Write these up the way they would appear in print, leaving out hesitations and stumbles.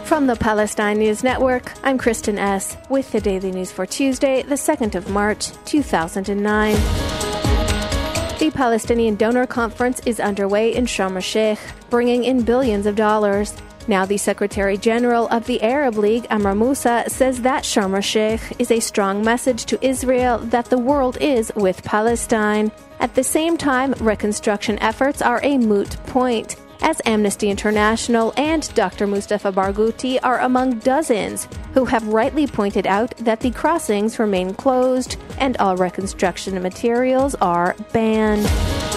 From the Palestine News Network, I'm Kristen S. with the Daily News for Tuesday, the 2nd of March, 2009. The Palestinian Donor Conference is underway in Sharm el-Sheikh, bringing in billions of dollars. Now the Secretary General of the Arab League, Amr Moussa, says that Sharm el-Sheikh is a strong message to Israel that the world is with Palestine. At the same time, reconstruction efforts are a moot point, as Amnesty International and Dr. Mustafa Barghouti are among dozens who have rightly pointed out that the crossings remain closed and all reconstruction materials are banned.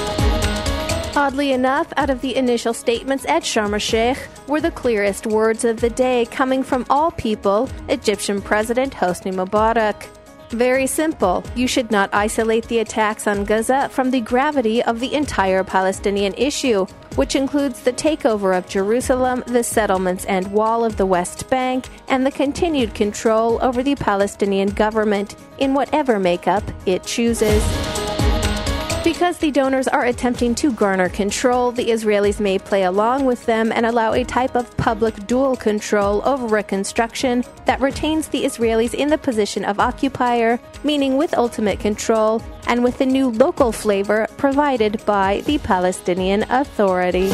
Oddly enough, out of the initial statements at Sharm el-Sheikh were the clearest words of the day coming from all people, Egyptian President Hosni Mubarak. Very simple. You should not isolate the attacks on Gaza from the gravity of the entire Palestinian issue, which includes the takeover of Jerusalem, the settlements and wall of the West Bank, and the continued control over the Palestinian government in whatever makeup it chooses. Because the donors are attempting to garner control, the Israelis may play along with them and allow a type of public dual control over reconstruction that retains the Israelis in the position of occupier, meaning with ultimate control, and with the new local flavor provided by the Palestinian Authority.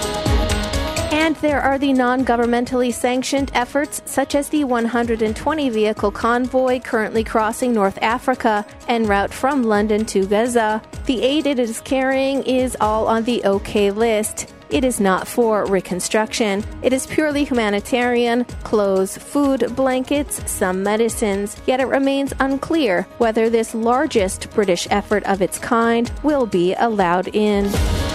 And there are the non-governmentally sanctioned efforts such as the 120-vehicle convoy currently crossing North Africa en route from London to Gaza. The aid it is carrying is all on the OK list. It is not for reconstruction. It is purely humanitarian, clothes, food, blankets, some medicines. Yet it remains unclear whether this largest British effort of its kind will be allowed in.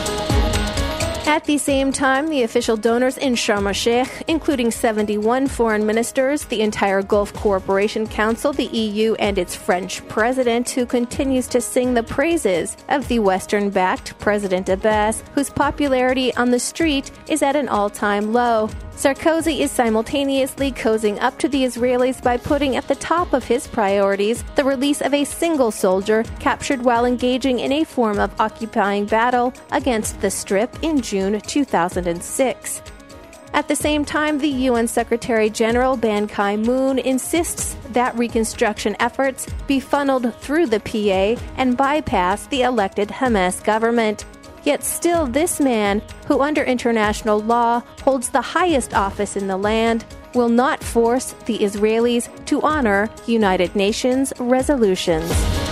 At the same time, the official donors in Sharm el-Sheikh, including 71 foreign ministers, the entire Gulf Cooperation Council, the EU, and its French president, who continues to sing the praises of the Western-backed President Abbas, whose popularity on the street is at an all-time low. Sarkozy is simultaneously cozying up to the Israelis by putting at the top of his priorities the release of a single soldier captured while engaging in a form of occupying battle against the Strip in June 2006. At the same time, the UN Secretary General Ban Ki-moon insists that reconstruction efforts be funneled through the PA and bypass the elected Hamas government. Yet still, this man, who under international law holds the highest office in the land, will not force the Israelis to honor United Nations resolutions.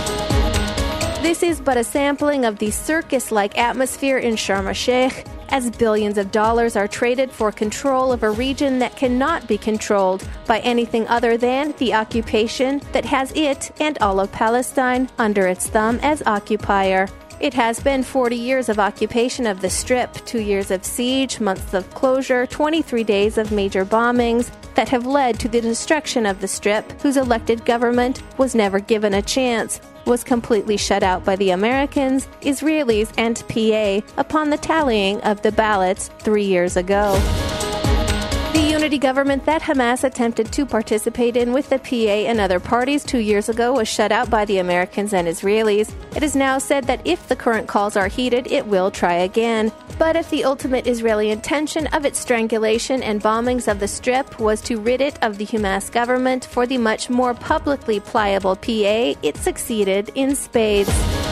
This is but a sampling of the circus-like atmosphere in Sharm el-Sheikh, as billions of dollars are traded for control of a region that cannot be controlled by anything other than the occupation that has it and all of Palestine under its thumb as occupier. It has been 40 years of occupation of the Strip, 2 years of siege, months of closure, 23 days of major bombings that have led to the destruction of the Strip, whose elected government was never given a chance, was completely shut out by the Americans, Israelis, and PA upon the tallying of the ballots 3 years ago. The unity government that Hamas attempted to participate in with the PA and other parties 2 years ago was shut out by the Americans and Israelis. It is now said that if the current calls are heeded, it will try again. But if the ultimate Israeli intention of its strangulation and bombings of the Strip was to rid it of the Hamas government for the much more publicly pliable PA, it succeeded in spades.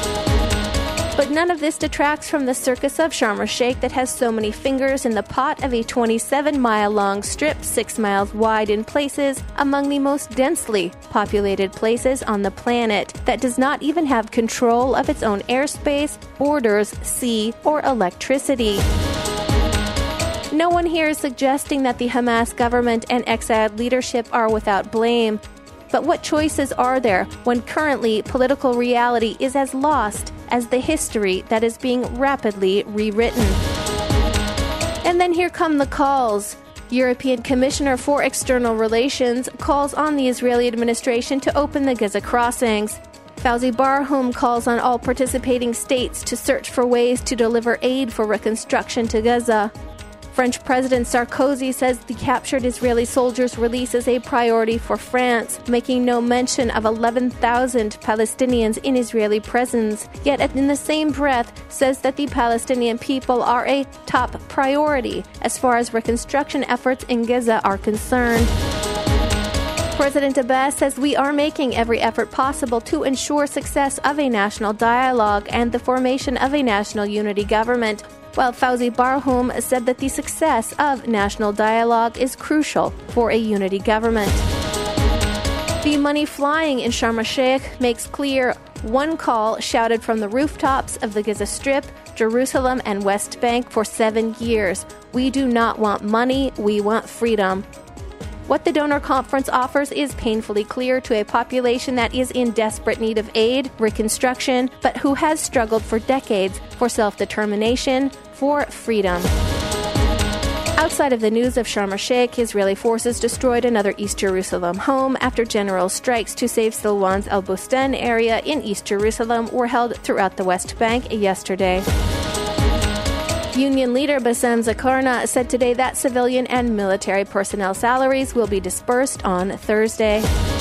But none of this detracts from the circus of Sharm el-Sheikh that has so many fingers in the pot of a 27-mile-long strip 6 miles wide in places, among the most densely populated places on the planet, that does not even have control of its own airspace, borders, sea, or electricity. No one here is suggesting that the Hamas government and exiled leadership are without blame. But what choices are there when currently political reality is as lost as the history that is being rapidly rewritten? And then here come the calls. European Commissioner for External Relations calls on the Israeli administration to open the Gaza crossings. Fawzi Barhoum calls on all participating states to search for ways to deliver aid for reconstruction to Gaza. French President Sarkozy says the captured Israeli soldiers' release is a priority for France, making no mention of 11,000 Palestinians in Israeli prisons, yet in the same breath says that the Palestinian people are a top priority as far as reconstruction efforts in Gaza are concerned. President Abbas says we are making every effort possible to ensure success of a national dialogue and the formation of a national unity government, while Fawzi Barhoum said that the success of national dialogue is crucial for a unity government. The money flying in Sharm el-Sheikh makes clear one call shouted from the rooftops of the Gaza Strip, Jerusalem, and West Bank for 7 years. We do not want money, we want freedom. What the donor conference offers is painfully clear to a population that is in desperate need of aid, reconstruction, but who has struggled for decades for self-determination, for freedom. Outside of the news of Sharm el-Sheikh, Israeli forces destroyed another East Jerusalem home after general strikes to save Silwan's Al Bustan area in East Jerusalem were held throughout the West Bank yesterday. Union leader Bassem Zakarna said today that civilian and military personnel salaries will be dispersed on Thursday.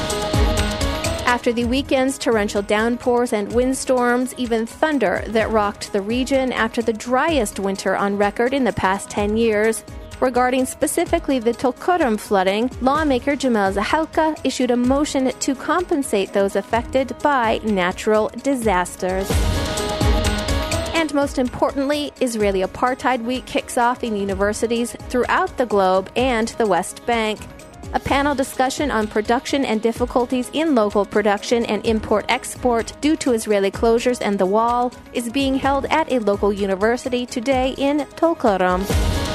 After the weekend's torrential downpours and windstorms, even thunder that rocked the region after the driest winter on record in the past 10 years. Regarding specifically the Tulkarm flooding, lawmaker Jamal Zahalka issued a motion to compensate those affected by natural disasters. And most importantly, Israeli Apartheid Week kicks off in universities throughout the globe and the West Bank. A panel discussion on production and difficulties in local production and import-export due to Israeli closures and the wall is being held at a local university today in Tulkarm.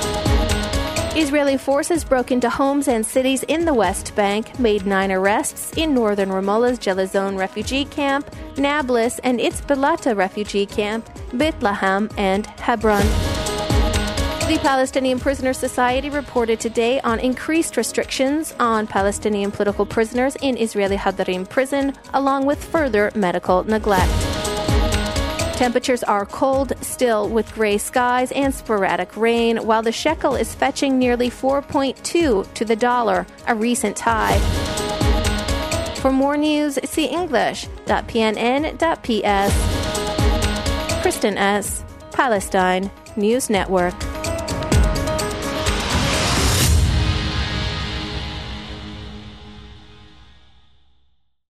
Israeli forces broke into homes and cities in the West Bank, made 9 arrests in northern Ramallah's Jalazon refugee camp, Nablus and its Balata refugee camp, Bethlehem, and Hebron. The Palestinian Prisoners Society reported today on increased restrictions on Palestinian political prisoners in Israeli Hadarim prison, along with further medical neglect. Temperatures are cold still with gray skies and sporadic rain, while the shekel is fetching nearly 4.2 to the dollar, a recent high. For more news, see English.pnn.ps. Kristen S., Palestine News Network.